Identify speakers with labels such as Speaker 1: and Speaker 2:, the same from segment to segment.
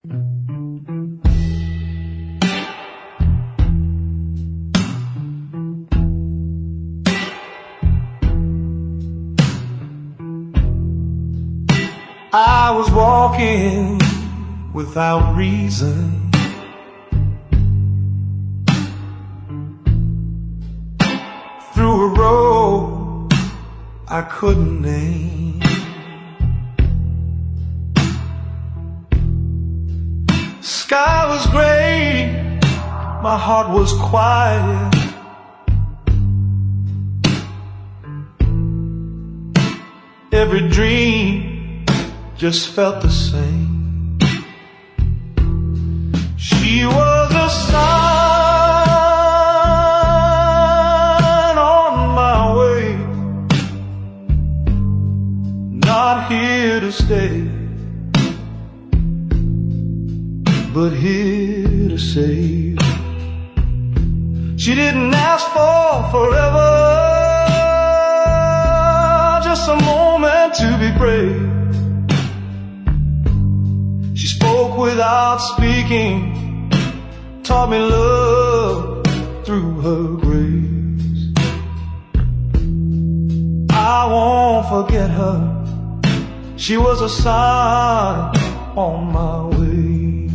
Speaker 1: I was walking without reason, through a road I couldn't name. Sky was gray, my heart was quiet. Every dream just felt the same. She was a sign on my way, not here to stay, but here to save. She didn't ask for forever, just a moment to be brave. She spoke without speaking, taught me love through her grace. I won't forget her, she was a sign on my way.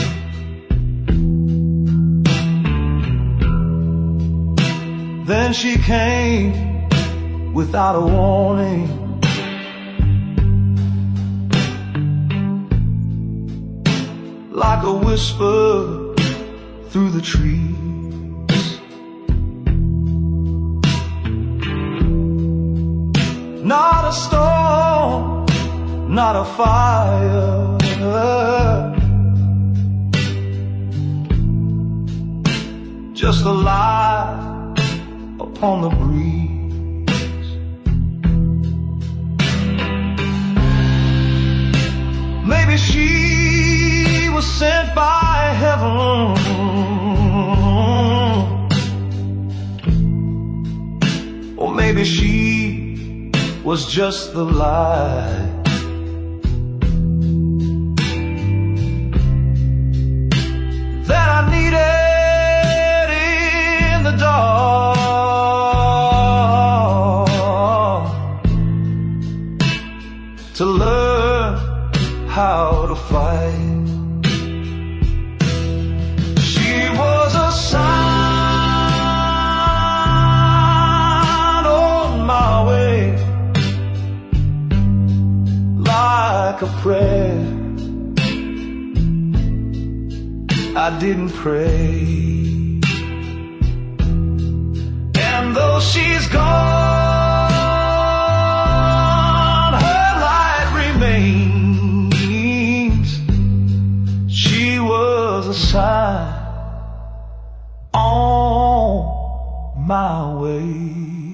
Speaker 1: Then she came without a warning, like a whisper through the trees. Not a storm, not a fire, just a light upon the breeze. Maybe she was sent by heaven, or maybe she was just the light that I needed in the dark to learn how to fight. She was a sign on my way, like a prayer I didn't pray. And though she's gone, her light remains. She was a sign on my way.